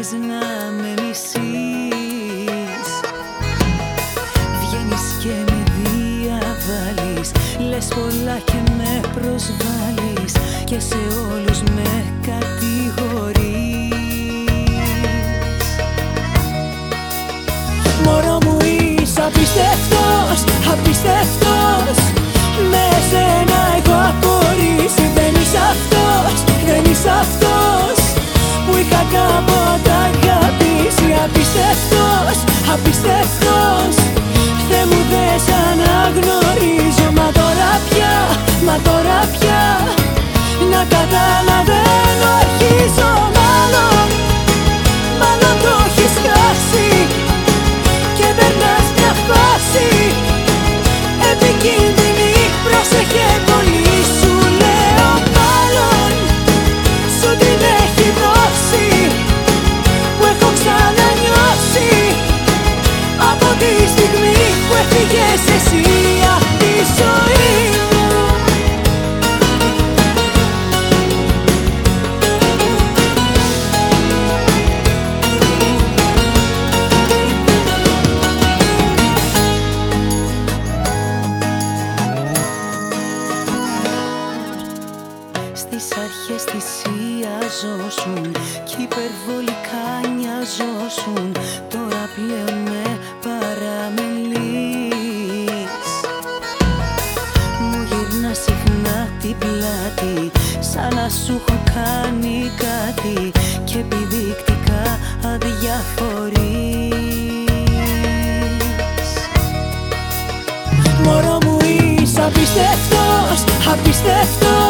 λες να με μισείς. Βγαίνεις και με διαβάλεις, λες πολλά και με προσβάλλεις και σε όλους με κατηγορείς. Μωρό μου είσαι απίστευτος, απίστευτος. Με σένα έχω απορρίσει. Δεν είσαι αυτός, δεν είσαι αυτός που είχα κάποτε αγαπήσει. Απίστευτος, απίστευτος. Θεέ μου δεν σ' αναγνωρίζω. Μα τώρα πια να καταλαβαίνω αρχίζω. Μάλλον το έχεις χάσει και περνάς μια φάση επικίνδυνη, πρόσεχε πολύ. Σου λέω μάλλον σου την έχει δώσει που έχω ξανανιώσει από τη στιγμή που έφυγες εσύ απ' τη ζωή μου. Στις αρχές θυσιαζόσουν κι υπερβολικά νοιαζόσουν. Τώρα πλέον με παραμελείς. Μου γυρνά συχνά την πλάτη, σαν να σου έχω κάνει κάτι και επιδεικτικά αδιαφορείς. Μωρό μου είσαι απίστευτος, απίστευτος.